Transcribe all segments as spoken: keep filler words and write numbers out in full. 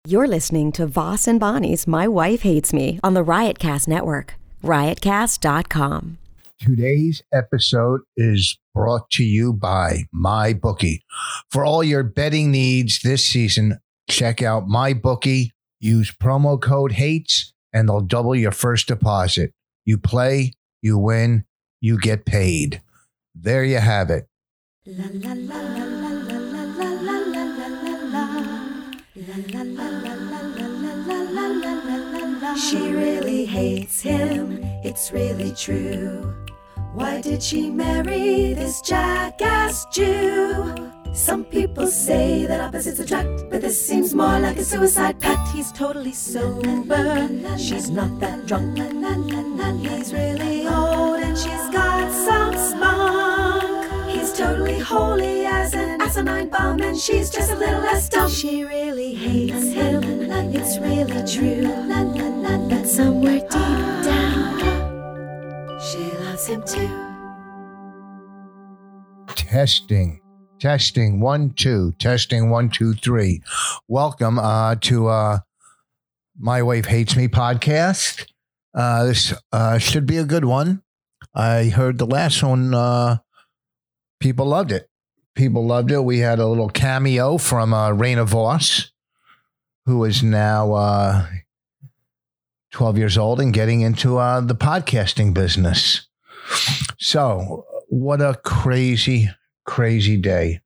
You're listening to Voss and Bonnie's My Wife Hates Me on the Riotcast Network, riotcast dot com. Today's episode is brought to you by MyBookie. For all your betting needs this season, check out MyBookie. Use promo code HATES and they'll double your first deposit. You play, you win, you get paid. There you have it. La, la, la, la, la, la, la, la, la, la, la, la, la. She really hates him, it's really true. Why did she marry this jackass Jew? Some people say that opposites attract, but this seems more like a suicide pact. He's totally sober, she's not that drunk. He's really old and she's got some spunk. He's totally holy as an asinine bomb, and she's just a little less dumb. She really hates him, it's really true. But somewhere deep down, she loves him too. Testing. Testing one, two, testing one, two, three. Welcome uh, to uh, My Wife Hates Me podcast. Uh, this uh, should be a good one. I heard the last one, uh, people loved it. People loved it. We had a little cameo from uh, Raina Voss, who is now uh, twelve years old and getting into uh, the podcasting business. So what a crazy Crazy day.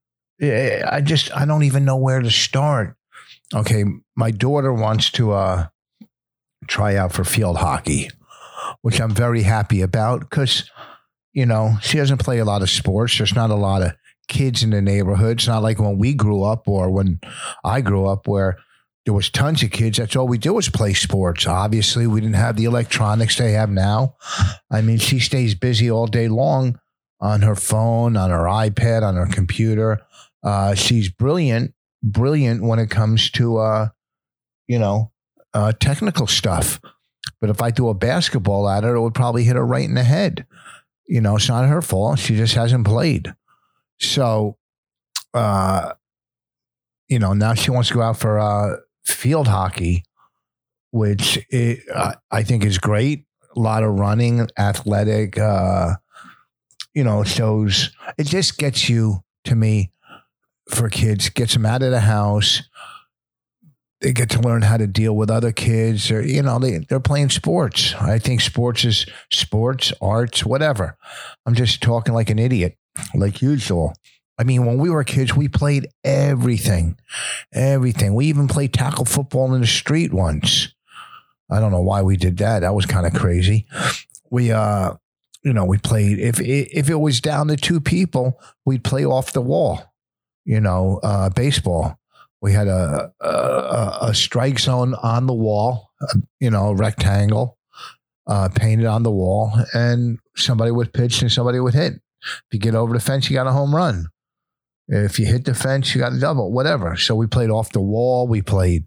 I just, I don't even know where to start. Okay, my daughter wants to uh, try out for field hockey, which I'm very happy about because, you know, she doesn't play a lot of sports. There's not a lot of kids in the neighborhood. It's not like when we grew up or when I grew up where there was tons of kids. That's all we did was play sports. Obviously, we didn't have the electronics they have now. I mean, she stays busy all day long on her phone, on her iPad, on her computer. Uh, she's brilliant, brilliant when it comes to, uh, you know, uh, technical stuff. But if I threw a basketball at her, it would probably hit her right in the head. You know, it's not her fault. She just hasn't played. So, uh, you know, now she wants to go out for uh, field hockey, which it, uh, I think is great. A lot of running, athletic, uh you know, shows, it just gets you, to me, for kids, gets them out of the house. They get to learn how to deal with other kids, or, you know, they, they're playing sports. I think sports is sports, arts, whatever. I'm just talking like an idiot, like usual. I mean, when we were kids, we played everything, everything. We even played tackle football in the street once. I don't know why we did that. That was kind of crazy. We, uh, You know, we played, if if it was down to two people, we'd play off the wall, you know, uh, baseball. We had a, a, a strike zone on the wall, you know, a rectangle uh, painted on the wall, and somebody would pitch and somebody would hit. If you get over the fence, you got a home run. If you hit the fence, you got a double, whatever. So we played off the wall. We played,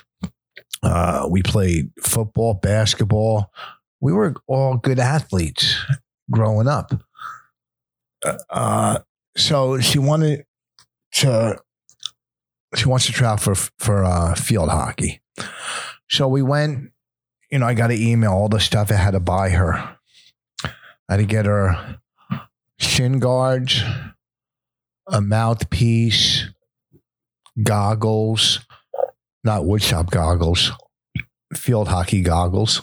uh, we played football, basketball. We were all good athletes growing up. Uh, so she wanted to, she wants to try out for, for uh, field hockey. So we went, you know, I got to email all the stuff I had to buy her. I had to get her shin guards, a mouthpiece, goggles, not woodshop goggles, field hockey goggles.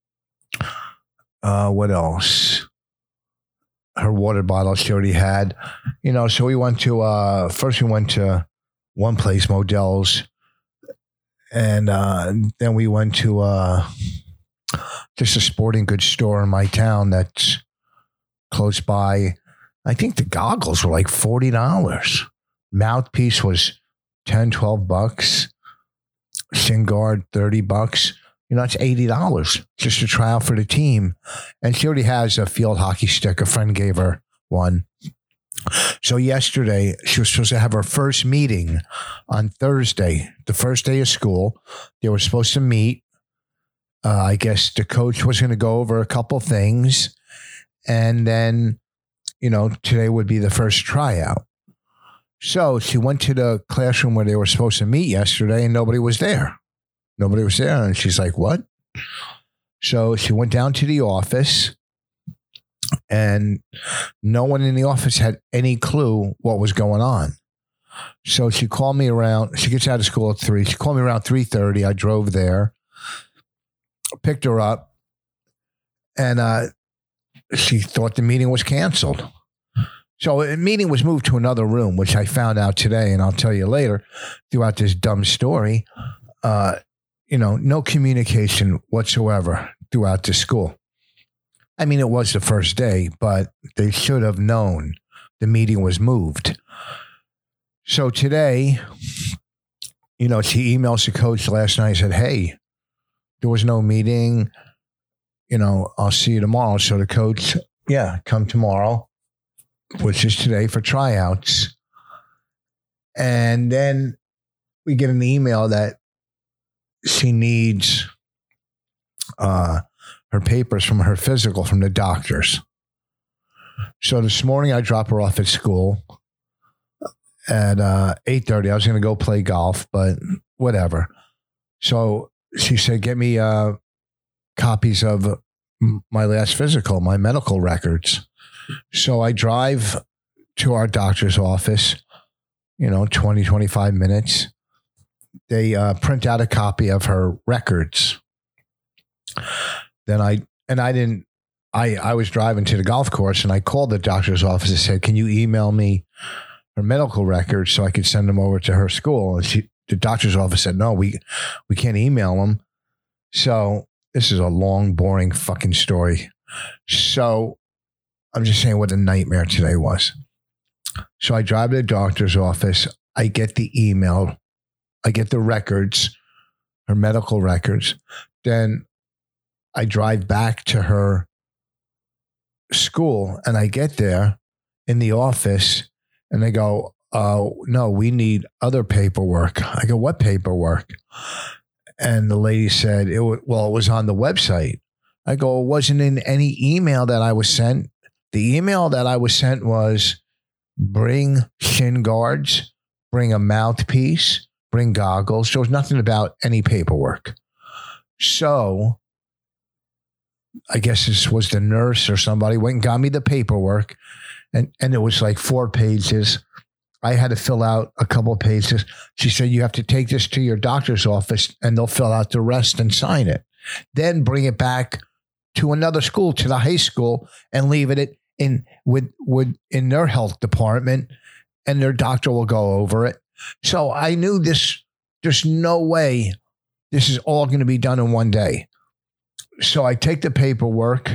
Uh, what else? Her water bottle she already had. You know, so we went to, uh, first we went to one place, Modell's, and uh, then we went to uh, just a sporting goods store in my town that's close by. I think the goggles were like forty dollars. Mouthpiece was ten, twelve bucks. Shin guard, thirty bucks. You know, it's eighty dollars just to try out for the team. And she already has a field hockey stick. A friend gave her one. So yesterday, she was supposed to have her first meeting on Thursday, the first day of school. They were supposed to meet. Uh, I guess the coach was going to go over a couple things. And then, you know, today would be the first tryout. So she went to the classroom where they were supposed to meet yesterday and nobody was there. Nobody was there. And she's like, what? So she went down to the office and no one in the office had any clue what was going on. So she called me around. She gets out of school at three. She called me around three thirty. I drove there, picked her up, and uh, she thought the meeting was canceled. So the meeting was moved to another room, which I found out today, and I'll tell you later throughout this dumb story. Uh, you know, no communication whatsoever throughout the school. I mean, it was the first day, but they should have known the meeting was moved. So today, you know, she emails the coach last night and said, hey, there was no meeting. You know, I'll see you tomorrow. So the coach, yeah, come tomorrow, which is today, for tryouts. And then we get an email that she needs uh, her papers from her physical from the doctors. So this morning I drop her off at school at uh, eight thirty. I was going to go play golf, but whatever. So she said, get me uh, copies of my last physical, my medical records. So I drive to our doctor's office, you know, twenty, twenty-five minutes. They uh, print out a copy of her records. Then I, and I didn't, I, I was driving to the golf course and I called the doctor's office and said, can you email me her medical records so I could send them over to her school? And she, the doctor's office said, no, we, we can't email them. So this is a long, boring fucking story. So I'm just saying what a nightmare today was. So I drive to the doctor's office. I get the email. I get the records, her medical records. Then I drive back to her school and I get there in the office and they go, uh, no, we need other paperwork. I go, what paperwork? And the lady said, it w- well, it was on the website. I go, it wasn't in any email that I was sent. The email that I was sent was bring shin guards, bring a mouthpiece, bring goggles. There was nothing about any paperwork. So I guess this was the nurse or somebody went and got me the paperwork. And, and it was like four pages. I had to fill out a couple of pages. She said, you have to take this to your doctor's office and they'll fill out the rest and sign it. Then bring it back to another school, to the high school, and leave it in with, with in their health department, and their doctor will go over it. So I knew this, there's no way this is all going to be done in one day. So I take the paperwork.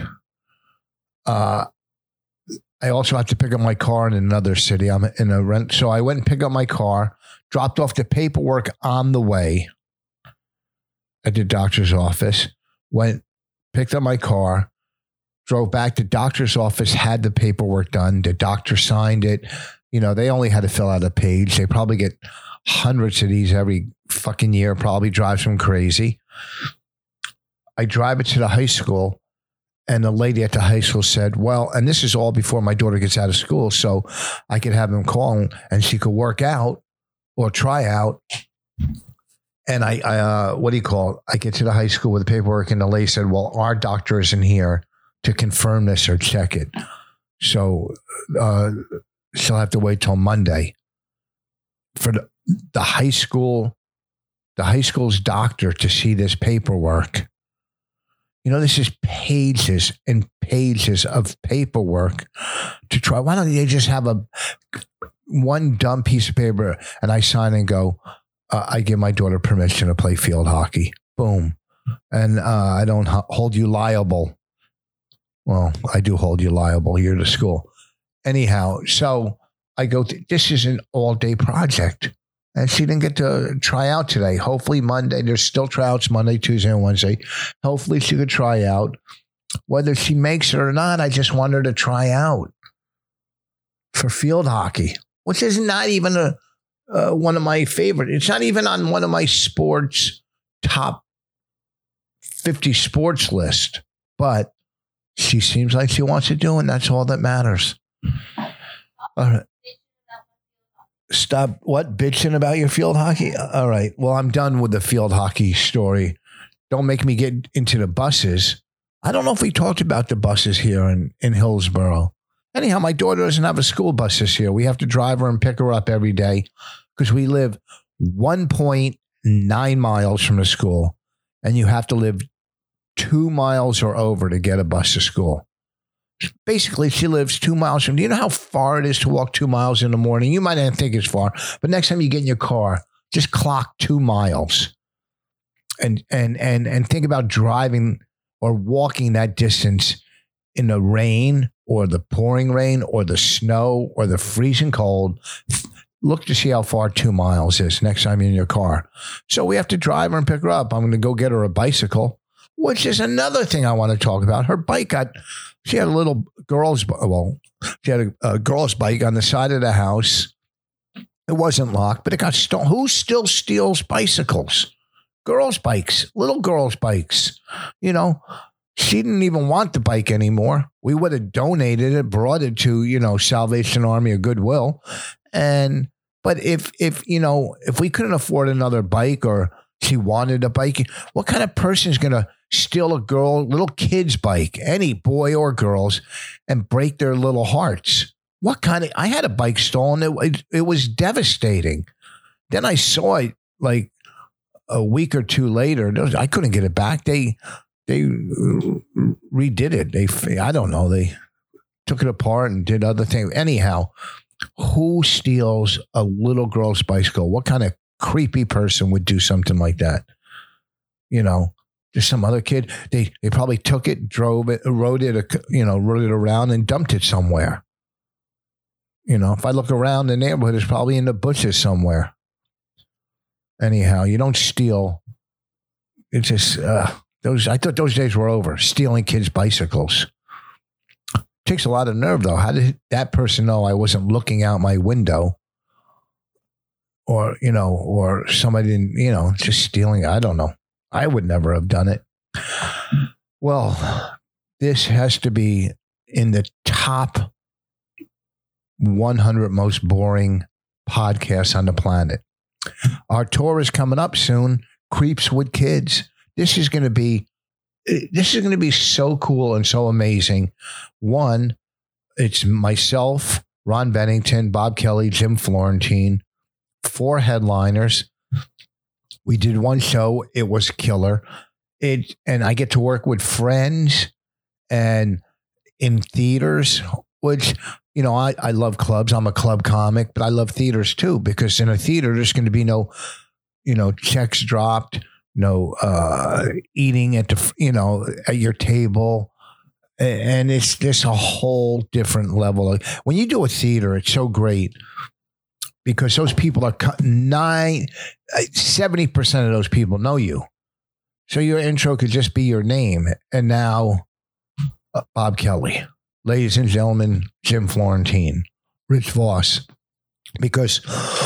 Uh, I also have to pick up my car in another city. I'm in a rent. So I went and picked up my car, dropped off the paperwork on the way at the doctor's office, went, picked up my car, drove back. The doctor's office had the paperwork done. The doctor signed it. You know, they only had to fill out a page. They probably get hundreds of these every fucking year, probably drives them crazy. I drive it to the high school, and the lady at the high school said, well, and this is all before my daughter gets out of school, so I could have them call and she could work out or try out. And I, I uh, what do you call it? I get to the high school with the paperwork, and the lady said, well, our doctor isn't here to confirm this or check it. So uh, she'll have to wait till Monday for the, the high school, the high school's doctor to see this paperwork. You know, this is pages and pages of paperwork to try. Why don't they just have a one dumb piece of paper and I sign and go, uh, I give my daughter permission to play field hockey. Boom. And uh, I don't h- hold you liable. Well, I do hold you liable. You're the school. Anyhow, so I go, th- this is an all-day project. And she didn't get to try out today. Hopefully Monday, there's still tryouts Monday, Tuesday, and Wednesday. Hopefully she could try out. Whether she makes it or not, I just want her to try out for field hockey, which is not even a uh, one of my favorite. It's not even on one of my sports top fifty sports list. But she seems like she wants to do it, and that's all that matters. All right. Stop what? Bitching about your field hockey? All right. Well, I'm done with the field hockey story. Don't make me get into the buses. I don't know if we talked about the buses here in, in Hillsborough. Anyhow, my daughter doesn't have a school bus this year. We have to drive her and pick her up every day because we live one point nine miles from the school, and you have to live two miles or over to get a bus to school. Basically, she lives two miles from. Do you know how far it is to walk two miles in the morning? You might not think it's far, but next time you get in your car, just clock two miles, and and and and think about driving or walking that distance in the rain or the pouring rain or the snow or the freezing cold. Look to see how far two miles is next time you're in your car. So we have to drive her and pick her up. I'm going to go get her a bicycle, which is another thing I want to talk about. Her bike got, she had a little girl's, well, she had a, a girl's bike on the side of the house. It wasn't locked, but it got stolen. Who still steals bicycles? Girls' bikes, little girls' bikes. You know, she didn't even want the bike anymore. We would have donated it, brought it to, you know, Salvation Army or Goodwill. And, but if, if, you know, if we couldn't afford another bike or she wanted a bike, what kind of person is going to steal a girl, little kid's bike, any boy or girls, and break their little hearts? What kind of, I had a bike stolen. It, it, it was devastating. Then I saw it like a week or two later. I couldn't get it back. They, they redid it. They, I don't know. They took it apart and did other things. Anyhow, who steals a little girl's bicycle? What kind of creepy person would do something like that? You know, just some other kid. They they probably took it, drove it, rode it, you know, rode it around and dumped it somewhere. You know, if I look around the neighborhood, it's probably in the bushes somewhere. Anyhow, you don't steal. It's just uh, those. I thought those days were over. Stealing kids' bicycles. Takes a lot of nerve, though. How did that person know I wasn't looking out my window? Or, you know, or somebody didn't, you know, just stealing. I don't know. I would never have done it. Well, this has to be in the top one hundred most boring podcasts on the planet. Our tour is coming up soon. Creeps with Kids. This is going to be This is going to be so cool and so amazing. One, it's myself, Ron Bennington, Bob Kelly, Jim Florentine, four headliners. We did one show. It was killer. It and I get to work with friends and in theaters, which, you know, I, I love clubs. I'm a club comic, but I love theaters too, because in a theater, there's going to be no, you know, checks dropped. No uh, eating at the, you know, at your table. And it's just a whole different level. When you do a theater, it's so great because those people are nine, seventy percent of those people know you. So your intro could just be your name. And now uh, Bob Kelly, ladies and gentlemen, Jim Florentine, Rich Voss, because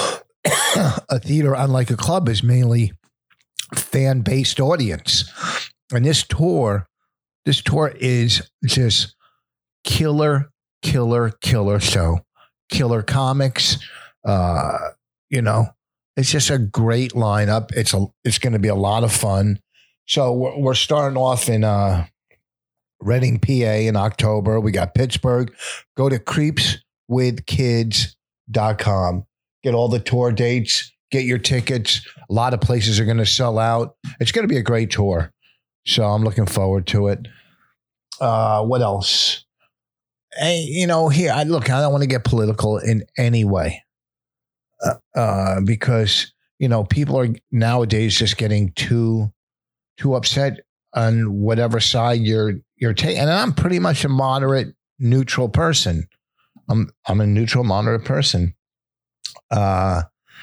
a theater, unlike a club, is mainly fan-based audience. And this tour, this tour is just killer, killer, killer show. Killer comics. Uh, you know, it's just a great lineup. It's a, it's going to be a lot of fun. So we're, we're starting off in uh, Reading, P A in October. We got Pittsburgh. Go to creeps with kids dot com. Get all the tour dates. Get your tickets. A lot of places are going to sell out. It's going to be a great tour. So I'm looking forward to it. Uh, what else? Hey, you know, here, I look, I don't want to get political in any way. Uh, uh, because, you know, people are nowadays just getting too, too upset on whatever side you're, you're taking. And I'm pretty much a moderate, neutral person. I'm, I'm a neutral, moderate person. Uh,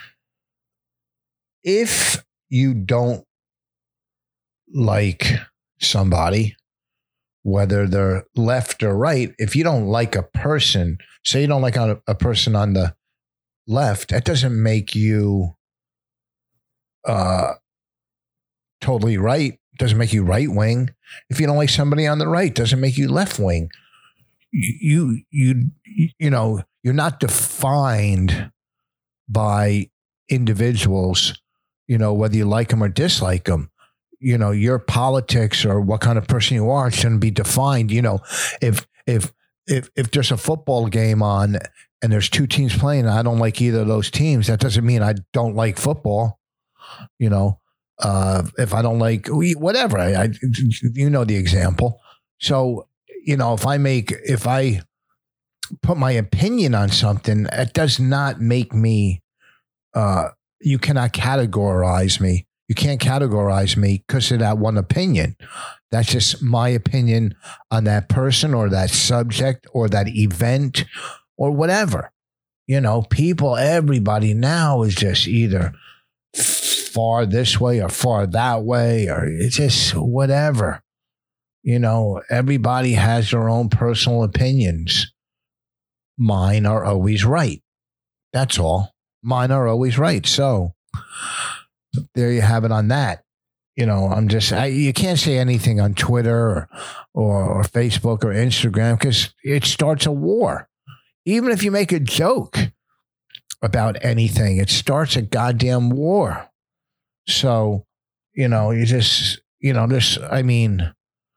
If you don't like somebody, whether they're left or right, if you don't like a person, say you don't like a, a person on the left, that doesn't make you uh, totally right. Doesn't make you right wing. If you don't like somebody on the right, doesn't make you left wing. You, you, you know, you're not defined by individuals, you know, whether you like them or dislike them. You know, your politics or what kind of person you are shouldn't be defined. You know, if if if if there's a football game on and there's two teams playing, and I don't like either of those teams, that doesn't mean I don't like football. You know, uh, if I don't like whatever, I, I you know the example. So, you know, if I make if I put my opinion on something, it does not make me. Uh, you cannot categorize me. You can't categorize me because of that one opinion. That's just my opinion on that person or that subject or that event or whatever. You know, people, everybody now is just either far this way or far that way, or it's just whatever. You know, everybody has their own personal opinions. Mine are always right. That's all. Mine are always right. So there you have it on that. You know, I'm just, I, you can't say anything on Twitter or, or, or Facebook or Instagram because it starts a war. Even if you make a joke about anything, it starts a goddamn war. So, you know, you just, you know, this, I mean,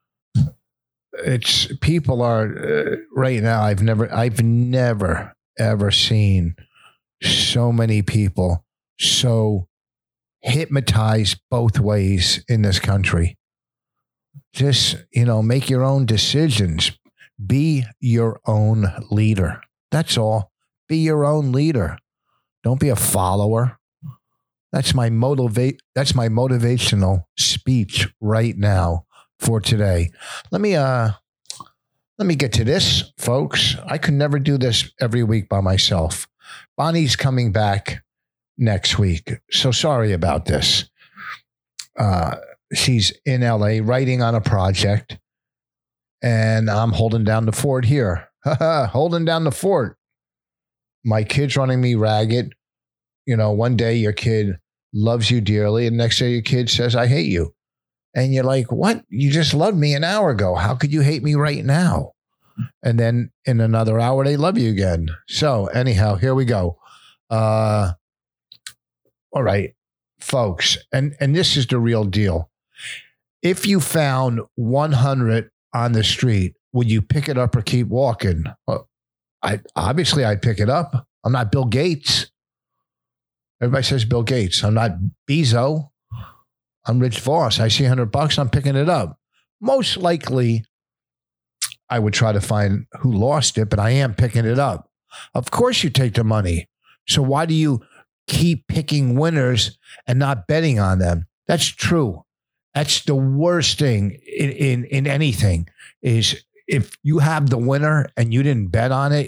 it's, people are, uh, right now, I've never, I've never, ever seen so many people so hypnotized both ways in this country. Just, you know, make your own decisions. Be your own leader. That's all. Be your own leader. Don't be a follower. That's my motivate. That's my motivational speech right now for today. Let me uh, let me get to this, folks. I could never do this every week by myself. Bonnie's coming back next week, so sorry about this. Uh, she's in L A writing on a project, and I'm holding down the fort here. Holding down the fort. My kid's running me ragged. You know, one day your kid loves you dearly, and next day your kid says, I hate you. And you're like, what? You just loved me an hour ago. How could you hate me right now? And then in another hour, they love you again. So anyhow, here we go. Uh, all right, folks. And, and this is the real deal. If you found one hundred on the street, would you pick it up or keep walking? Well, I obviously I'd pick it up. I'm not Bill Gates. Everybody says Bill Gates. I'm not Bezos. I'm Rich Voss. I see one hundred bucks. I'm picking it up. Most likely, I would try to find who lost it, but I am picking it up. Of course you take the money. So why do you keep picking winners and not betting on them? That's true. That's the worst thing in, in, in anything is if you have the winner and you didn't bet on it,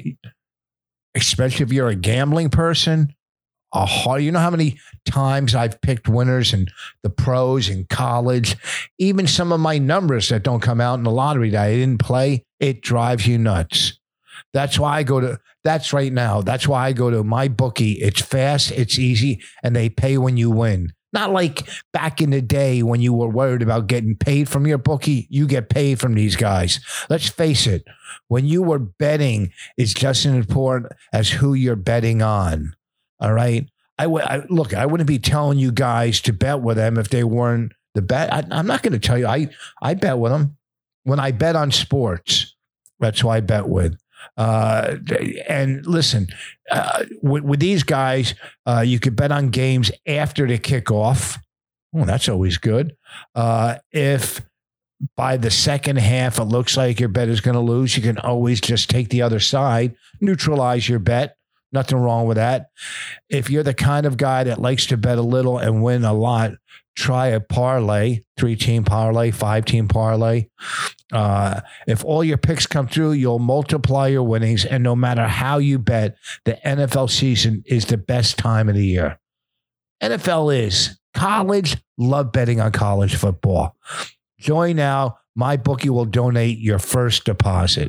especially if you're a gambling person. Oh, you know how many times I've picked winners in the pros in college, even some of my numbers that don't come out in the lottery that I didn't play, it drives you nuts. That's why I go to, that's right now. That's why I go to my bookie. It's fast, it's easy, and they pay when you win. Not like back in the day when you were worried about getting paid from your bookie. You get paid from these guys. Let's face it. When you were betting, it's just as important as who you're betting on. All right. I would I, look. I wouldn't be telling you guys to bet with them if they weren't the bet. I, I'm not going to tell you. I I bet with them when I bet on sports. That's who I bet with. Uh, and listen, uh, with, with these guys, uh, you could bet on games after the kickoff. Oh, that's always good. Uh, if by the second half it looks like your bet is going to lose, you can always just take the other side, neutralize your bet. Nothing wrong with that. If you're the kind of guy that likes to bet a little and win a lot, try a parlay, three-team parlay, five-team parlay. Uh, if all your picks come through, you'll multiply your winnings. And no matter how you bet, the N F L season is the best time of the year. N F L is. College, love betting on college football. Join now. MyBookie will donate your first deposit.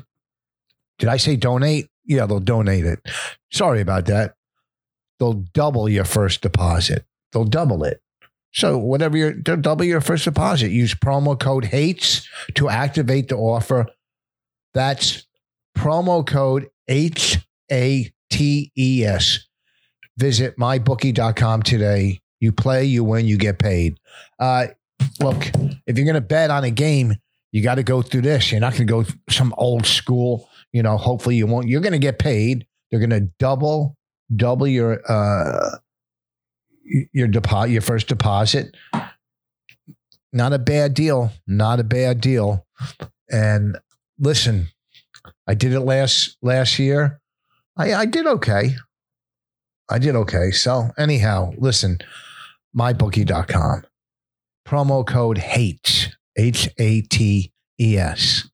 Did I say donate? Yeah, they'll donate it. Sorry about that. They'll double your first deposit. They'll double it. So whatever your, they'll double your first deposit. Use promo code HATES to activate the offer. That's promo code H A T E S. Visit my bookie dot com today. You play, you win, you get paid. Uh, look, if you're going to bet on a game, you got to go through this. You're not going to go some old school, you know, hopefully you won't. You're going to get paid. They're going to double, double your, uh, your deposit, your first deposit. Not a bad deal. Not a bad deal. And listen, I did it last, last year. I, I did okay. I did okay. So anyhow, listen, my bookie dot com. Promo code HATES. H A T E S.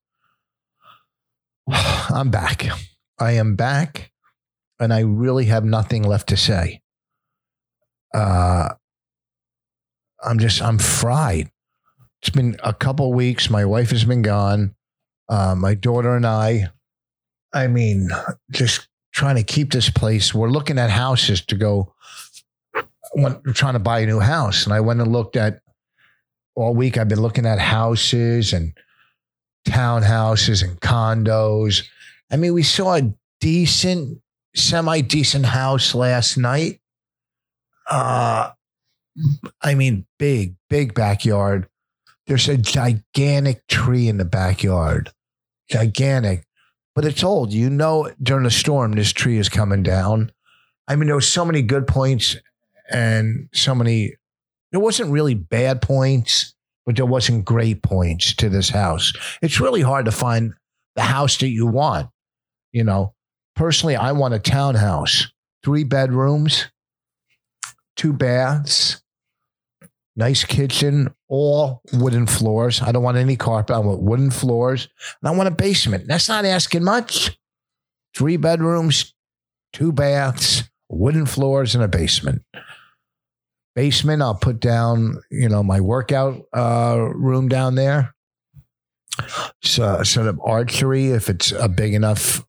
I'm back. I am back, and I really have nothing left to say. Uh, I'm just, I'm fried. It's been a couple weeks. My wife has been gone. Uh, my daughter and I, I mean, just trying to keep this place. We're looking at houses to go. We're trying to buy a new house, and I went and looked at. All week I've been looking at houses and townhouses and condos. I mean, we saw a decent, semi-decent house last night. Uh, I mean, big, big backyard. There's a gigantic tree in the backyard. Gigantic. But it's old. You know, during a storm, this tree is coming down. I mean, there were so many good points and so many... There wasn't really bad points, but there wasn't great points to this house. It's really hard to find the house that you want. You know, personally, I want a townhouse, three bedrooms, two baths, nice kitchen, all wooden floors. I don't want any carpet. I want wooden floors. And I want a basement. That's not asking much. Three bedrooms, two baths, wooden floors, and a basement. Basement, I'll put down, you know, my workout uh, room down there. So, sort of archery, if it's a big enough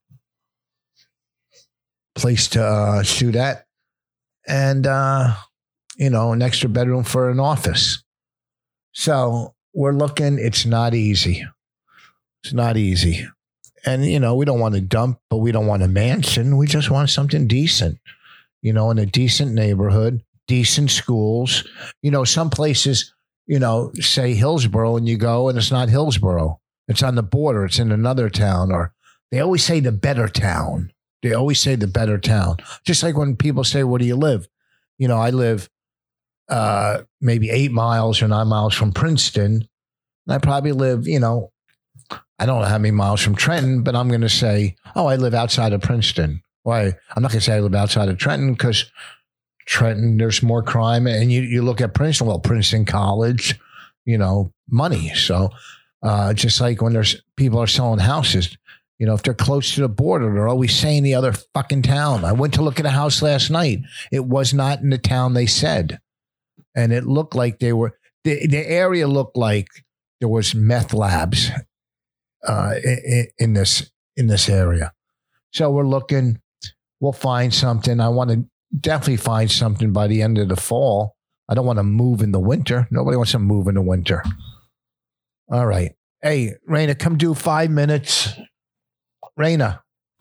place to uh, shoot at. And, uh, you know, an extra bedroom for an office. So we're looking, it's not easy. It's not easy. And, you know, we don't want to dump, but we don't want a mansion. We just want something decent, you know, in a decent neighborhood. Decent schools. You know, some places, you know, say Hillsborough and you go and it's not Hillsborough. It's on the border. It's in another town. Or they always say the better town. They always say the better town. Just like when people say, where do you live? You know, I live uh, maybe eight miles or nine miles from Princeton. And I probably live, you know, I don't know how many miles from Trenton, but I'm going to say, oh, I live outside of Princeton. Why? I'm not going to say I live outside of Trenton because Trenton, there's more crime. And you, you look at Princeton, well, Princeton College, you know, money. So uh, just like when there's people are selling houses, you know, if they're close to the border, they're always saying the other fucking town. I went to look at a house last night. It was not in the town they said. And it looked like they were, the, the area looked like there was meth labs uh, in, in this, in this area. So we're looking, we'll find something. I want to definitely find something by the end of the fall. I don't want to move in the winter. Nobody wants to move in the winter. All right. Hey, Raina, come do five minutes. Raina.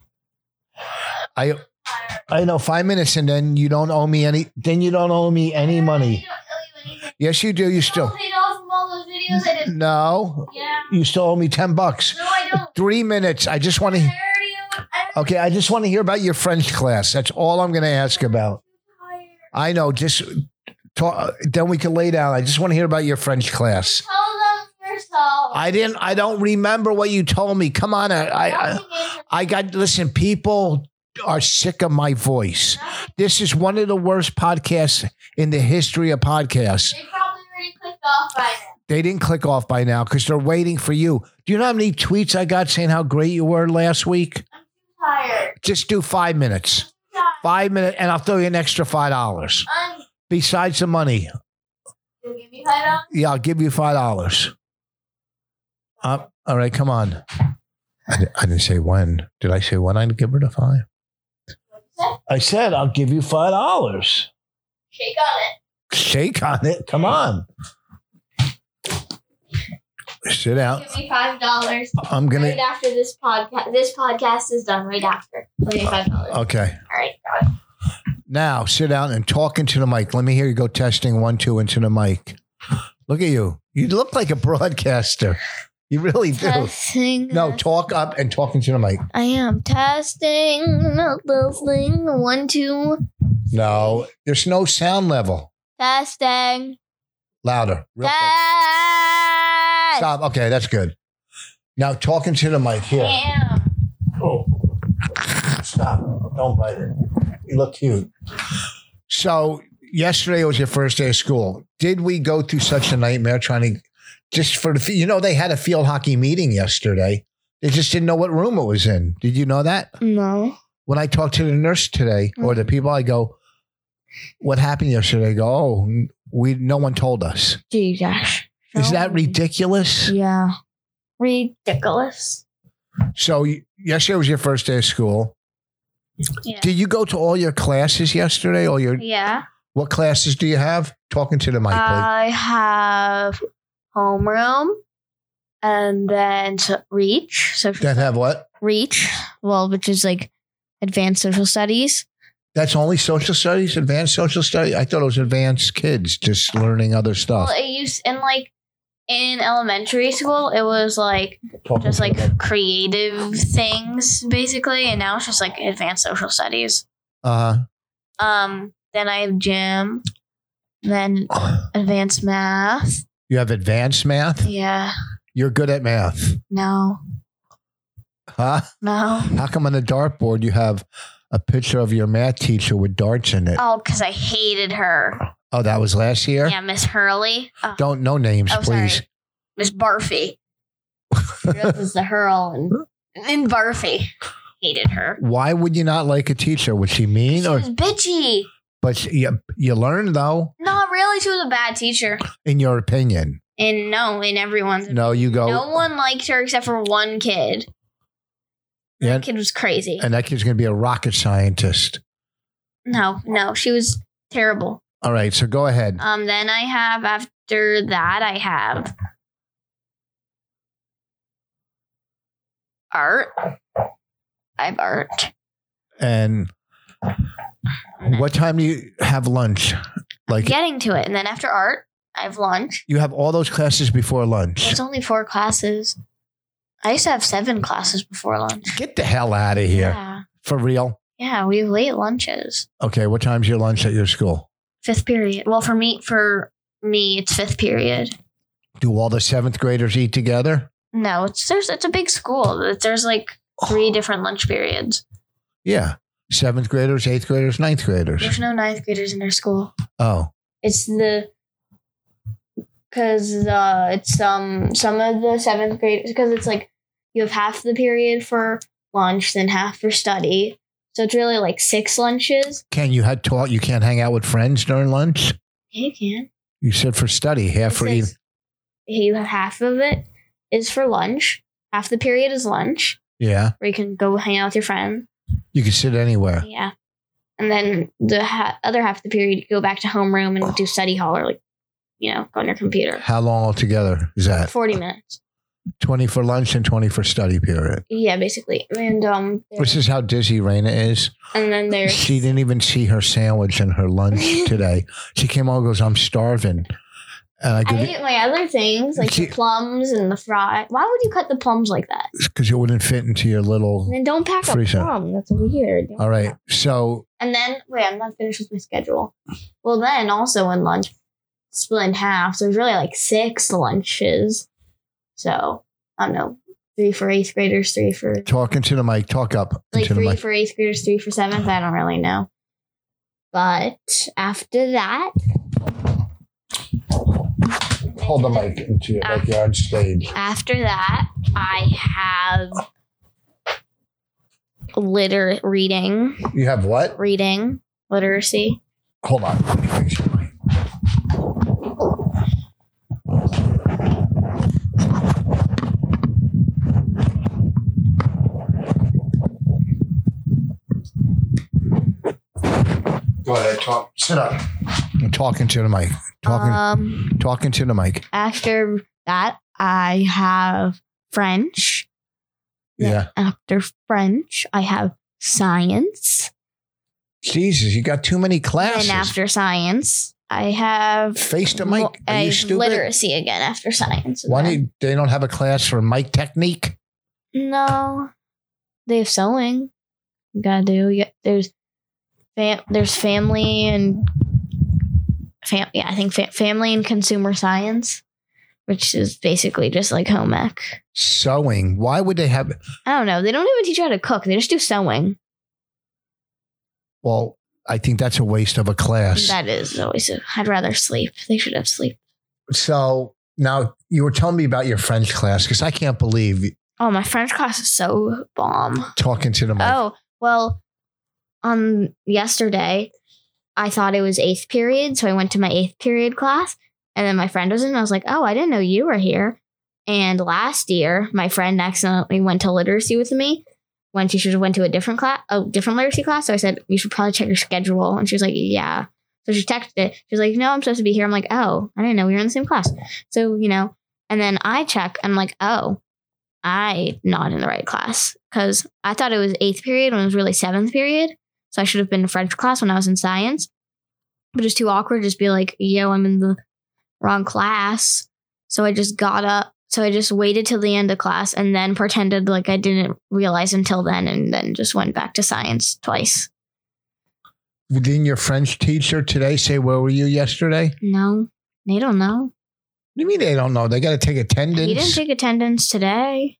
I I know five minutes and then you don't owe me any then you don't owe me any money. Yes, you do. You still No. Yeah. You still owe me ten bucks. No, I don't. Three minutes. I just want to Okay, I just want to hear about your French class. That's all I'm going to ask about. I know. Just talk. Then we can lay down. I just want to hear about your French class. Tell them yourself. I didn't. I don't remember what you told me. Come on. I. I, I got. Listen. People are sick of my voice. This is one of the worst podcasts in the history of podcasts. They probably already clicked off by now. They didn't click off by now because they're waiting for you. Do you know how many tweets I got saying how great you were last week? Tired. Just do five minutes. Five minutes, and I'll throw you an extra five dollars. Um, Besides the money. You'll give me five dollars? Yeah, I'll give you five dollars. Uh, all right, come on. I, di- I didn't say when. Did I say when I'd give her the five? I said I'll give you five dollars. Shake on it. Shake on it. Come on. Sit out. Give me five dollars. I'm gonna. Right after this podcast. This podcast is done. Right after. Give me five dollars. Okay. All right. Got it. Now sit down and talk into the mic. Let me hear you go testing one, two into the mic. Look at you. You look like a broadcaster. You really do. Testing. No, talk up and talk into the mic. I am testing. Testing. One, two. No, there's no sound level. Testing. Louder. Real quick. Test. Stop. Okay, that's good. Now talk into the mic here. Damn. Oh. Stop. Don't bite it. You look cute. So yesterday was your first day of school. Did we go through such a nightmare trying to just for the, you know, they had a field hockey meeting yesterday. They just didn't know what room it was in. Did you know that? No. When I talked to the nurse today or the people, I go, what happened yesterday? They go, oh, we, no one told us. Jesus. Is that ridiculous? Yeah. Ridiculous. So yesterday was your first day of school. Yeah. Did you go to all your classes yesterday? All your Yeah. what classes do you have? Talking to the mic, please. I have homeroom and then so reach. So That have what? reach, well, which is like advanced social studies. That's only social studies, advanced social studies. I thought it was advanced kids just learning other stuff. Well, it used in like in elementary school, it was like Talking just to the like mic. creative things basically, and now it's just like advanced social studies. Uh Um, then I have gym, then huh. advanced math. You have advanced math. Yeah, You're good at math, no, huh? no. How come on the dartboard you have a picture of your math teacher with darts in it? Oh, because I hated her. Oh, that was last year. Yeah, Miss Hurley. Oh, Don't no names, oh please. sorry, Miss Barfy. That was the Hurl and and Barfy. Hated her. Why would you not like a teacher? Was she mean She or? was bitchy. But you you learned though, Not really. She was a bad teacher. in your opinion. And no, in everyone's. No, you go. No one liked her except for one kid. Yeah, That kid was crazy. and that kid's gonna be a rocket scientist. No, no, she was terrible. All right, so go ahead. Um, then I have after that I have art. I have art. And what time do you have lunch? Like Getting to it, and then after art, I have lunch. you have all those classes before lunch. There's only four classes. I used to have seven classes before lunch. Get the hell out of here. Yeah, For real? yeah, we have late lunches. Okay, what time's your lunch at your school? Fifth period. Well, for me, for me, it's fifth period. Do all the seventh graders eat together? No, it's there's it's a big school. There's like three different lunch periods. Yeah. Seventh graders, eighth graders, ninth graders. There's no ninth graders in our school. Oh. It's the because uh, it's um some of the seventh graders because it's like you have half the period for lunch, then half for study. So it's really like six lunches. Can you had taught you can't hang out with friends during lunch? Yeah, you can. You said for study, half It for says eating. you have half of it is for lunch. Half the period is lunch, Yeah. where you can go hang out with your friend. You can sit anywhere. Yeah. And then the ha- other half of the period, you go back to homeroom and do study hall or like, you know, go on your computer. How long altogether is that? forty minutes. twenty for lunch and twenty for study period. Yeah, basically. And um, This there's- is how dizzy Raina is. and then there's She didn't even see her sandwich and her lunch today. She came on and goes, I'm starving. And I I go, ate my other things like See- the plums and the fry. Why would you cut the plums like that? because it wouldn't fit into your little. And then don't pack a Freezer. plum. That's weird. Don't All right. pack- So, And then wait, I'm not finished with my schedule. Well, then also in lunch, split in half. So there's really like six lunches. So I don't know, three for eighth graders, three for talking to the mic, talk up like into the three mic. for eighth graders, three for seventh. I don't really know. But after that, Hold the mic into your, like you're on stage. after that, I have liter reading, You have what? reading, literacy. Hold on. Let me fix your mic. Go ahead. Talk. Sit up. I'm talking to the mic. Talking. Um, talking to the mic. after that, I have French. Yeah. After French, I have science. Jesus, you got too many classes. And after science, I have Face to mic. mo- Are you a stupid? literacy again after science. And Why do then- you, they don't have a class for mic technique? No, they have sewing. You gotta do. Yeah, there's fam- there's family and fam- yeah, I think fa- family and consumer science, which is basically just like home ec. Sewing. Why would they have? I don't know. They don't even teach you how to cook. They just do sewing. Well, I think that's a waste of a class. That is always. A, I'd rather sleep. They should have sleep. So now you were telling me about your French class because I can't believe Oh, my French class is so bomb. talking to the mic. Oh, well, on yesterday, I thought it was eighth period, so I went to my eighth period class, and then my friend was in, and I was like, oh, I didn't know you were here. And last year, my friend accidentally went to literacy with me when she should have went to a different class, a different literacy class. So I said, you should probably check your schedule. And she was like, yeah. So she texted it. She was like, no, I'm supposed to be here. I'm like, oh, I didn't know we were in the same class. So, you know, and then I check, I'm like, oh, I'm not in the right class because I thought it was eighth period when it was really seventh period. So I should have been in French class when I was in science. But it's too awkward to just be like, yo, I'm in the wrong class. So I just got up. So I just waited till the end of class and then pretended like I didn't realize until then and then just went back to science twice. Didn't your French teacher today say, where were you yesterday? No, they don't know. What do you mean they don't know? They got to take attendance? He didn't take attendance today.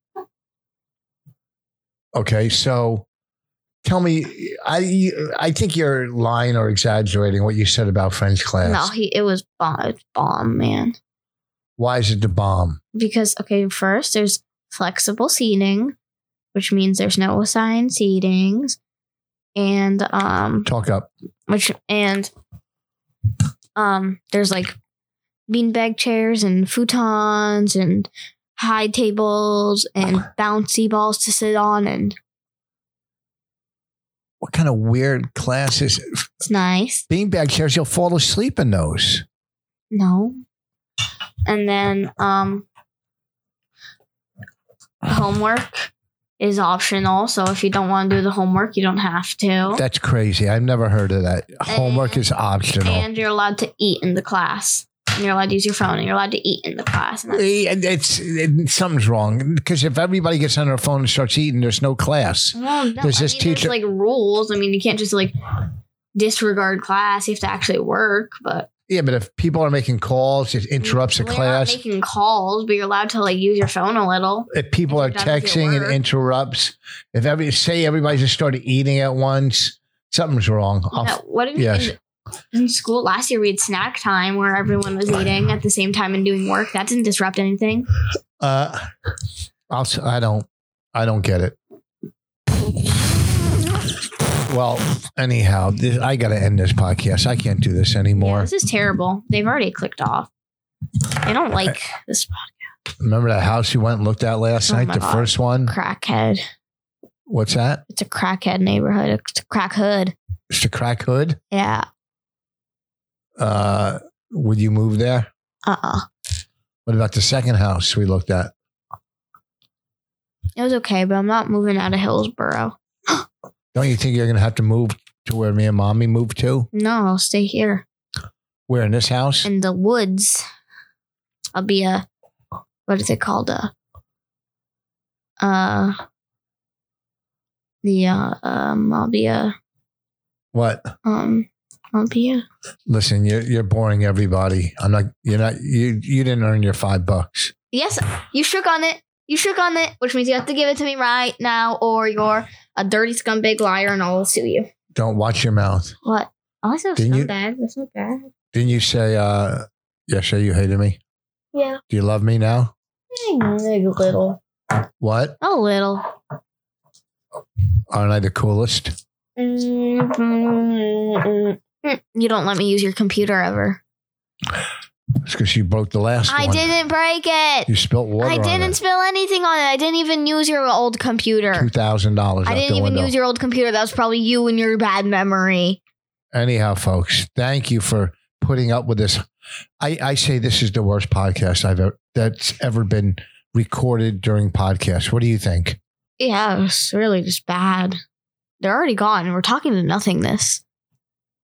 Okay, so tell me, I I think you're lying or exaggerating what you said about French class. No, he it was bomb, it was bomb, man. Why is it the bomb? Because, okay, first there's flexible seating, which means there's no assigned seatings. And, um, Talk up. which, and, um, there's like beanbag chairs and futons and high tables and bouncy balls to sit on. And What kind of weird classes? it's nice. Beanbag chairs, you'll fall asleep in those. No. And then, um, homework is optional. So if you don't want to do the homework, you don't have to. That's crazy. I've never heard of that. Homework is optional. And you're allowed to eat in the class. And you're allowed to use your phone. And you're allowed to eat in the class. And that's, It's, it, something's wrong because if everybody gets on their phone and starts eating, there's no class. well, no, Does I this mean, teacher- there's like rules. I mean, you can't just like disregard class. You have to actually work. But Yeah, but if people are making calls, it interrupts a Well, class. You're not making calls, but you're allowed to like use your phone a little. If people are If it doesn't texting and work. interrupts, if every say everybody just started eating at once, something's wrong. I'll- No, what if yes. in, in school last year we had snack time where everyone was eating at the same time and doing work? That didn't disrupt anything. Uh, I'll. s- I don't. I don't get it. Well, anyhow, this, I got to end this podcast. I can't do this Yeah, anymore. this is terrible. They've already clicked off. They don't like this Remember that house you went and looked at last Oh night, my the God. first one? crackhead. What's that? It's a crackhead neighborhood. It's a crack hood. It's the crack hood. Yeah. Uh, would you move there? Uh-uh. What about the second house we looked at? It was okay, but I'm not moving out of Hillsboro. Don't you think you're going to have to move to where me and mommy moved to? No, I'll stay here Where, in this house? in the woods. I'll be a, what is it called? A, uh, the, uh, um, I'll be a, What? um, I'll be a, Listen, you're you're boring everybody. I'm not. You're not. You you didn't earn your five bucks. yes, you shook on it. You shook on it, which means you have to give it to me right now or you're a dirty scumbag liar and I'll sue you. Don't watch your mouth. What? Oh, I said Didn't you- scumbag. That's not bad. Didn't you say? uh Yesterday you hated me. Yeah. Do you love me now? A little. What? A little. Aren't I the coolest? Mm-hmm. You don't let me use your computer ever. It's because you broke the last I one. didn't break it. You spilt water I on didn't it. spill anything on it. I didn't even use your old computer. Two thousand dollars. I didn't even use your old computer. That was probably you and your bad memory. Anyhow, folks, thank you for putting up with this. I, I say this is the worst podcast I've ever that's ever been recorded during podcasts. What do you think? Yeah, it was really just bad. They're already gone. We're talking to nothingness.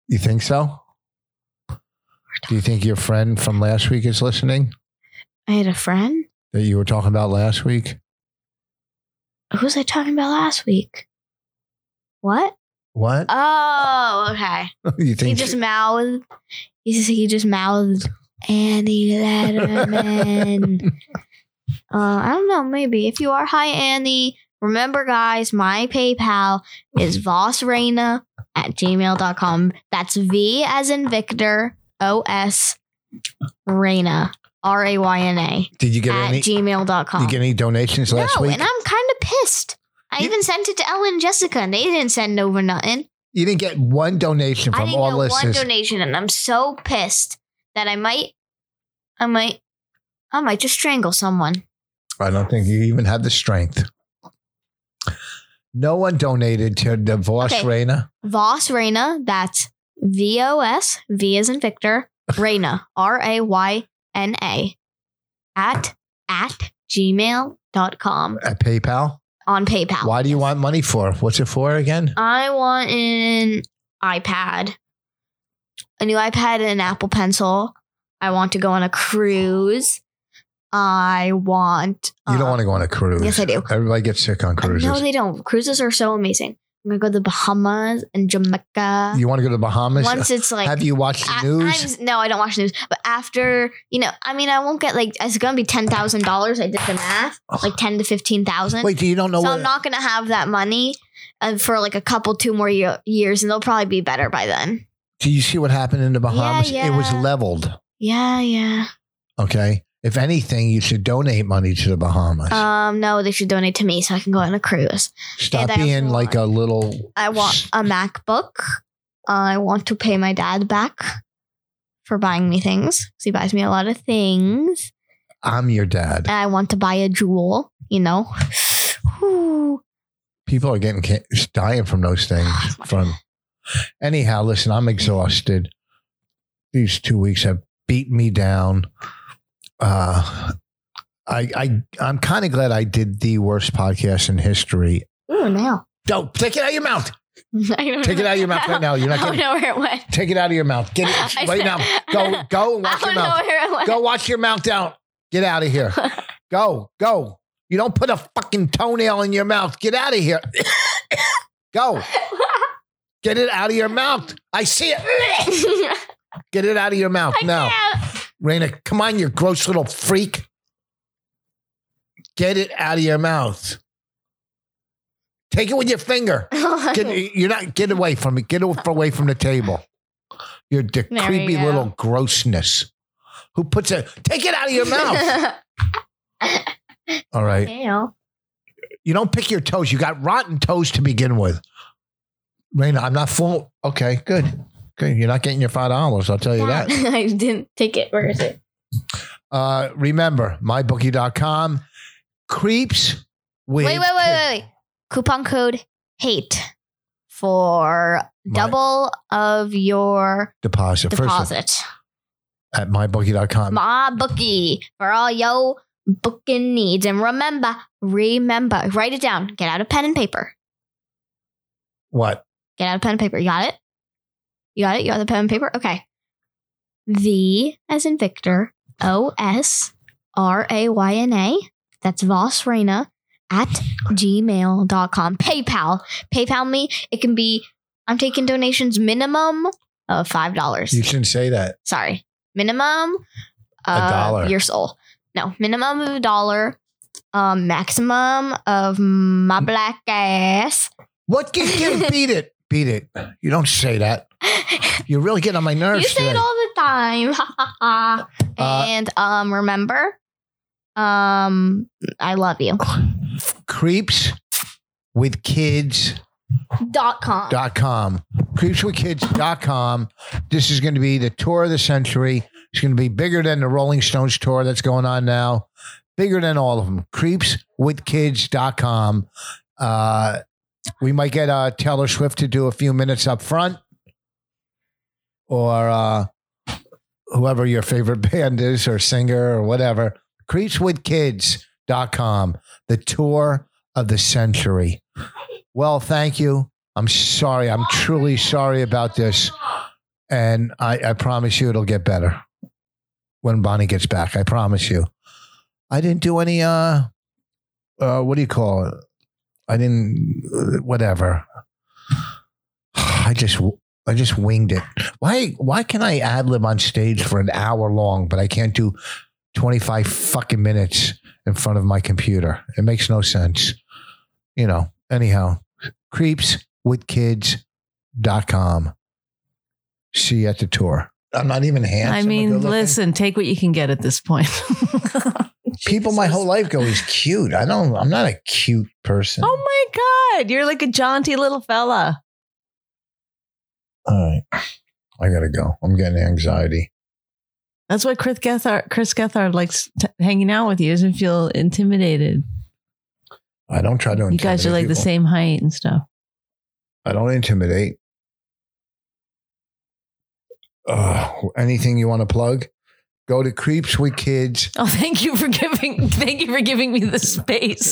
You think so? Do you think your friend from last week is listening? I had a friend. That you were talking about last week? Who was I talking about last week? What? What? Oh, okay. you think He just mouthed. He just, he just mouthed Annie Letterman. uh, I don't know. Maybe if you are, hi Annie. Remember, guys, my PayPal is vossreina at gmail dot com. That's V as in Victor, O S, Reina, R A Y N A. Did you get at any? gmail dot com. Did you get any donations last no, week? and I'm kind of pissed. I You- even sent it to Ellen and Jessica, and they didn't send over nothing. You didn't get one donation I from didn't all get one listeners. donation, and I'm so pissed that I might, I might, I might just strangle someone. I don't think you even have the strength. No one donated to the Voss Okay. Reina. Voss Reina, that's V O S, V as in Victor, Reina, R A Y N A, at, at gmail dot com At PayPal. on PayPal. Why do you want money for? What's it for again? I want an iPad, a new iPad and an Apple Pencil. I want to go on a cruise. I want. You don't uh, want to go on a cruise. Yes, I do. Everybody gets sick on cruises. No, they don't. Cruises are so amazing. I'm gonna go to the Bahamas and Jamaica. you want to go to the Bahamas? Once it's like, have you watched the I- news? I'm- no, I don't watch news. But after, you know, I mean, I won't get like it's gonna be ten thousand dollars. I did the math, like ten to fifteen thousand. Wait, do you don't know So what? I'm not gonna have that money uh, for like a couple, two more year, years, and they'll probably be better by then. do you see what happened in the Bahamas? Yeah, It was yeah. leveled. Yeah, yeah. Okay. If anything, you should donate money to the Bahamas. Um, no, they should donate to me so I can go on a cruise. Stop and I being want- like a little. I want a MacBook. I want to pay my dad back for buying me things because he buys me a lot of things. I'm your dad. And I want to buy a jewel. You know. Whew. People are getting ca- dying from those things. From anyhow, listen, I'm exhausted. These two weeks have beaten me down. Uh, I I I'm kind of glad I did the worst podcast in history. Ooh, now. Don't take it out of your mouth. I don't Take it out of your mouth right now. You're not I don't getting. know where it went. Take it out of your mouth. Get it I right said- now. Go go and I wash your don't know mouth. where it went. Go wash your mouth down. Get out of here. Go go. You don't put a fucking toenail in your mouth. Get out of here. Go. Get it out of your mouth. I see it. Get it out of your mouth I now. can't. Raina, come on, you gross little freak. Get it out of your mouth. Take it with your finger. Get, you're not, get away from it. Get away from the table. You're the There creepy you go. little grossness. Who puts it? Take it out of your mouth. All right. You know. You don't pick your toes. You got rotten toes to begin with. Raina, I'm not full. Okay, good. Good. You're not getting your five dollars. I'll tell you that. I didn't take it. Where is it? Uh, remember, my bookie dot com. Creeps with. Wait, wait, wait, wait, wait. Coupon code HATE for My- double of your Deposit. First deposit. at my bookie dot com. My bookie for all your booking needs. And remember, remember, write it down. Get out a pen and paper. What? Get out a pen and paper. You got it? You got it? You got the pen and paper? Okay. V as in Victor, O S R A Y N A. That's Voss Reina at gmail dot com. PayPal. PayPal me. It can be, I'm taking donations minimum of five dollars. You shouldn't say that. Sorry. Minimum A of dollar. your soul. No, minimum of a dollar. Um, maximum of my black ass. What? Get, get, beat it. Beat it. You don't say that. You're really getting on my nerves You say today. it all the time. Uh, and um, remember, um, I love you. Creeps with kids Dot com. dot com. creeps with kids dot com. This is going to be the tour of the century. It's going to be bigger than the Rolling Stones tour that's going on now. Bigger than all of them. creeps with kids dot com. Uh, we might get uh, Taylor Swift to do a few minutes up front. Or uh, whoever your favorite band is or singer or whatever. creeps with kids dot com. The tour of the century. Well, thank you. I'm sorry. I'm truly sorry about this. And I, I promise you it'll get better when Bonnie gets back. I promise you. I didn't do any, uh, uh, what do you call it? I didn't, uh, whatever. I just, I just winged it. Why, why can I ad lib on stage for an hour long, but I can't do twenty-five fucking minutes in front of my computer? It makes no sense. You know, anyhow, creeps with kids dot com. See you at the tour. I'm not even handsome. I mean, listen, take what you can get at this point. People my whole life go, he's cute. I don't, I'm not a cute person. Oh my God. You're like a jaunty little fella. All right. I got to go. I'm getting anxiety. That's why Chris Gethard, Chris Gethard likes t- hanging out with you. He doesn't feel intimidated. I don't try to intimidate. You guys are like people. the same height and stuff. I don't intimidate. Uh, anything you want to plug? Go to Creeps with Kids. Oh, thank you for giving. Thank you for giving me the space.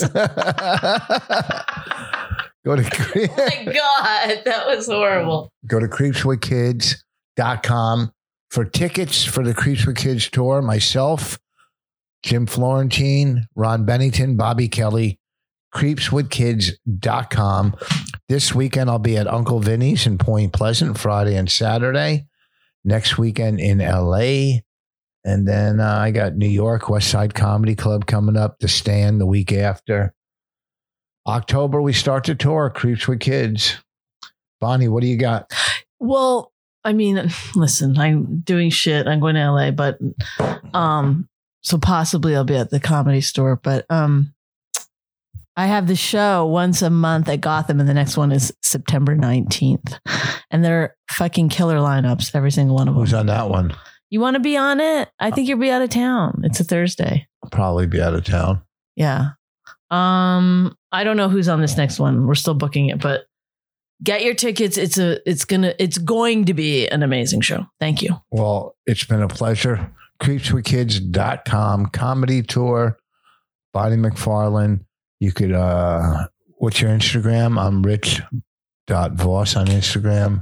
Go to Oh my God, that was horrible. Go to creeps with kids dot com for tickets for the Creeps with Kids tour. Myself, Jim Florentine, Ron Bennington, Bobby Kelly. creeps with kids dot com. This weekend I'll be at Uncle Vinny's in Point Pleasant, Friday and Saturday. Next weekend in L A. And then uh, I got New York West Side Comedy Club coming up, The Stand the week after. October, we start the tour, Creeps with Kids. Bonnie, what do you got? Well, I mean, listen, I'm doing shit. I'm going to L A, but um, so possibly I'll be at the Comedy Store. But um, I have the show once a month at Gotham, and the next one is September nineteenth. And they're fucking killer lineups, every single one of them. Who's on that one? You want to be on it? I think you'll be out of town. It's a Thursday. I'll probably be out of town. Yeah. Um, I don't know who's on this next one. We're still booking it, but get your tickets. It's a, it's gonna, it's going to be an amazing show. Thank you. Well, it's been a pleasure. creeps with kids dot com comedy tour. Bonnie McFarlane. You could, uh, what's your Instagram? I'm rich dot voss on Instagram.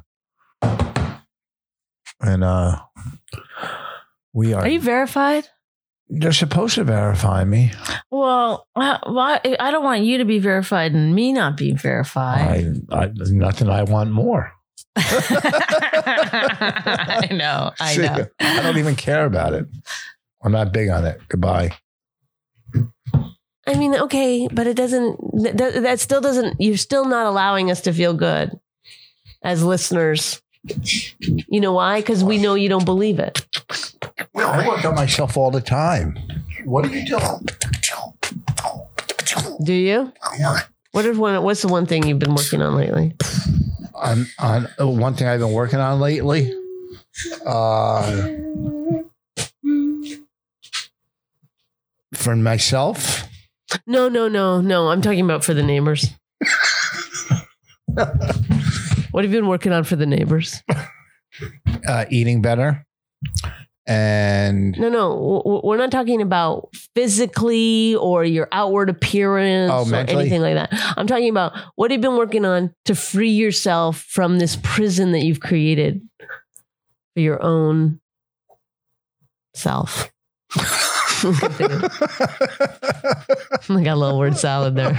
And, uh, we are. Are you verified? They're supposed to verify me. Well, I, well, I don't want you to be verified and me not be verified. I, I, there's nothing I want more. I know. I know. I don't even care about it. I'm not big on it. Goodbye. I mean, okay, but it doesn't, that, that still doesn't, you're still not allowing us to feel good as listeners. You know why? Because we know you don't believe it. I work on myself all the time. What are you doing? Do you? Yeah. What is one? What's the one thing you've been working on lately? On, on uh, one thing I've been working on lately. Uh, for myself. No, no, no, no. I'm talking about for the neighbors. What have you been working on for the neighbors? Uh, eating better. And no, no, w- we're not talking about physically or your outward appearance oh, or mentally? anything like that. I'm talking about what have you been working on to free yourself from this prison that you've created for your own self. I got a little word salad there.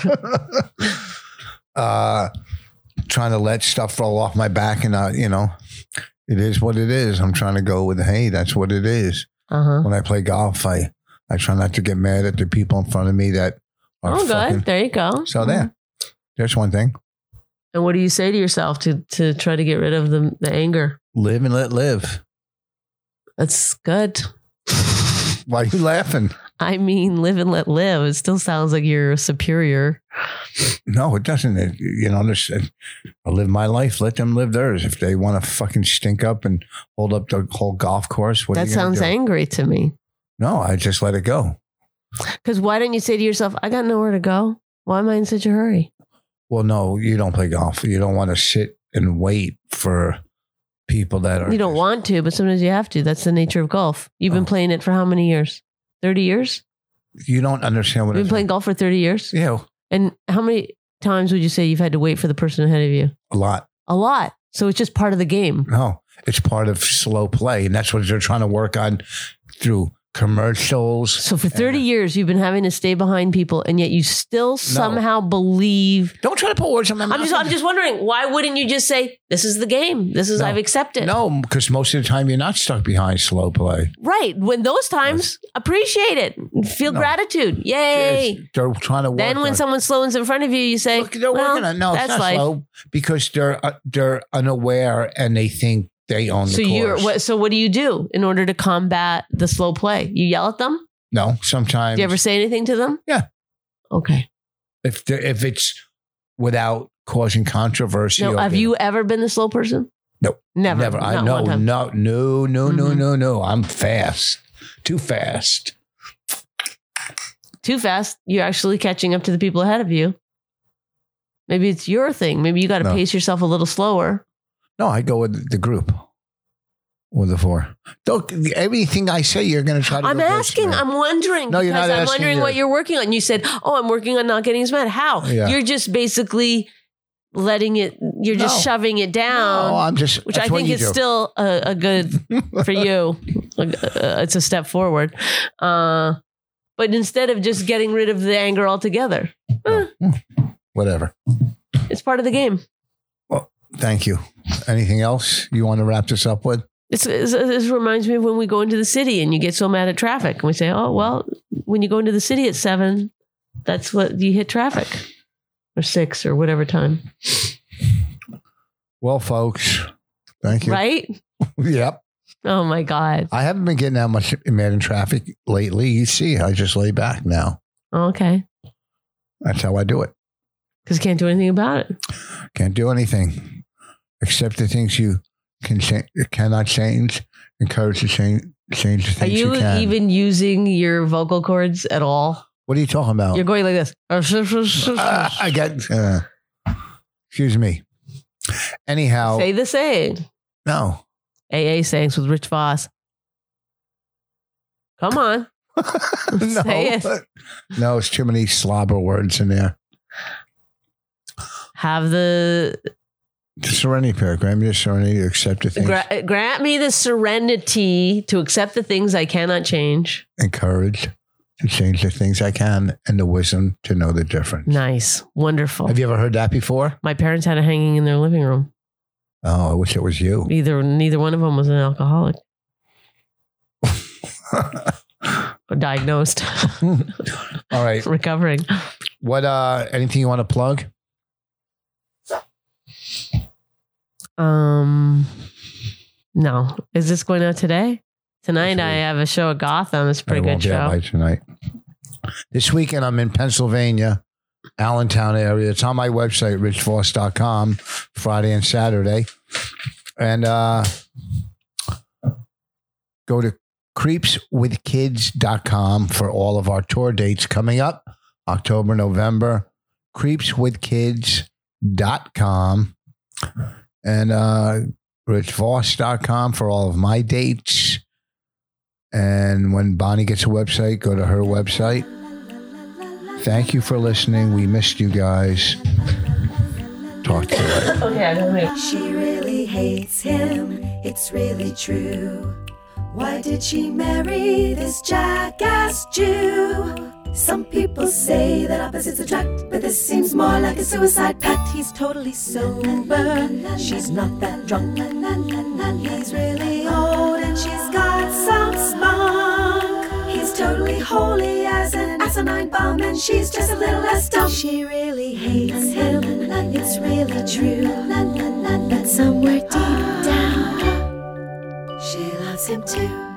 Uh, trying to let stuff roll off my back and, uh, you know, it is what it is. I'm trying to go with, hey, that's what it is. Uh-huh. When I play golf, I, I try not to get mad at the people in front of me that are Oh, fucking, good. There you go. So there, there's one thing. And what do you say to yourself to to try to get rid of the, the anger? Live and let live. That's good. Why are you laughing? I mean, live and let live. It still sounds like you're superior. No, it doesn't. It, you know, this, I live my life. Let them live theirs. If they want to fucking stink up and hold up the whole golf course, what That are you gonna sounds do? angry to me. No, I just let it go. Because why don't you say to yourself, I got nowhere to go? Why am I in such a hurry? Well, no, you don't play golf. You don't want to sit and wait for people that are. You don't want to, but sometimes you have to. That's the nature of golf. You've been Oh. playing it for how many years? thirty years? You don't understand what You've it's been playing golf for thirty years? Yeah, And how many times would you say you've had to wait for the person ahead of you? a lot. A lot. So it's just part of the game. No, it's part of slow play, and that's what they're trying to work on through commercials. So for thirty years, you've been having to stay behind people, and yet you still somehow believe. Don't try to put words in my mouth. I'm just, I'm just wondering, why wouldn't you just say, this is the game? This is, No. I've accepted. No, because most of the time you're not stuck behind slow play. Right. When those times, appreciate it. Feel No. gratitude. Yay. It's- they're trying to work Then when on- someone slows in front of you, you say, Look, they're well, working on no, it's that's not life. slow because they're uh, they're unaware and they think they own So the you're course. what, so what do you do in order to combat the slow play? You yell at them? No, sometimes Do you ever say anything to them? Yeah. Okay. if they're- if it's without causing controversy. No, over have it. you ever been the slow person? No, Never. Never. I Not no, one time. no, no, no, no, Mhm. no, no. I'm fast. Too fast. Too fast. You're actually catching up to the people ahead of you. Maybe it's your thing. Maybe you got to No. pace yourself a little slower. No, I go with the group. With the four. Don't everything I say you're going to try to. I'm go against asking. me. I'm wondering. No, you're because not I'm asking, wondering what you're- you're working on. You said, "Oh, I'm working on not getting as mad." How? Yeah. You're just basically letting it. You're just No. shoving it down. No, I'm just. which I that's what think you is do. still a, a good for you. Uh, it's a step forward. Uh, but instead of just getting rid of the anger altogether, eh, Whatever. it's part of the game. Thank you. Anything else you want to wrap this up with? It's, it's, this reminds me of when we go into the city and you get so mad at traffic. And we say, oh, well, when you go into the city at seven, that's what you hit traffic, or six or whatever time. Well, folks, thank you. Right? Yep. Oh, my God. I haven't been getting that much mad in traffic lately. You see, I just lay back now. Okay. That's how I do it. Because you can't do anything about it. Can't do anything except the things you can cha- cannot change. Encourage to change, change the Are things you, you, can. even using your vocal cords at all? What are you talking about? You're going like this. Uh, I get. Uh, excuse me. Anyhow, Say the saying. no. A A sayings with Rich Voss. Come on. no, Say it. no, it's too many slobber words in there. Have the The serenity prayer. Grant me the serenity to accept the things. gra- grant me the serenity to accept the things I cannot change. Encourage to change the things I can, and the wisdom to know the difference. Nice. Wonderful. Have you ever heard that before? My parents had it hanging in their living room. Oh, I wish it was you. Either neither one of them was an alcoholic or diagnosed. All right. Recovering. What? Uh, anything you want to plug? Um no. Is this going out today? Tonight I have a show at Gotham. It's a pretty I good won't be out show. by tonight. This weekend, I'm in Pennsylvania, Allentown area. It's on my website, rich voss dot com, Friday and Saturday. And uh, go to creeps with kids dot com for all of our tour dates coming up, October, November. creeps with kids dot com and uh, rich voss dot com for all of my dates. And when Bonnie gets a website, go to her website. Thank you for listening. We missed you guys. Talk to you later. Oh yeah, no, no. She really hates him, it's really true. Why did she marry this jackass Jew? Some people say that opposites attract, but this seems more like a suicide pact. He's totally sober, she's not that drunk. He's really old and she's got some spunk. He's totally holy as an asinine bomb, and she's just a little less dumb. She really hates him, it's really true. But somewhere deep down, she loves him too.